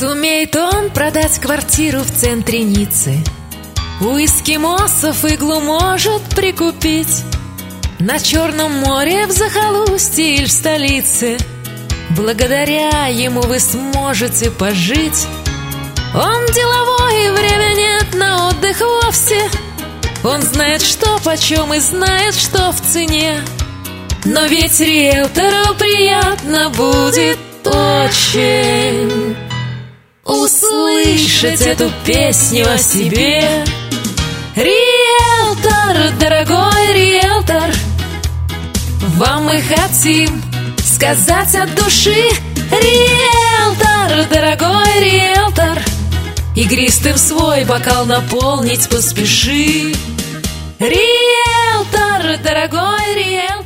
Сумеет он продать квартиру в центре Ниццы, у эскимосов иглу может прикупить. На Черном море, в захолустье или в столице благодаря ему вы сможете пожить. Он деловой, и время нет на отдых вовсе. Он знает, что почем, и знает, что в цене. Но ведь риэлтору приятно будет очень услышать эту песню о себе. Риэлтор, дорогой риэлтор, вам мы хотим сказать от души. Риэлтор, дорогой риэлтор, игристым свой бокал наполнить поспеши. Риэлтор, дорогой риэлтор.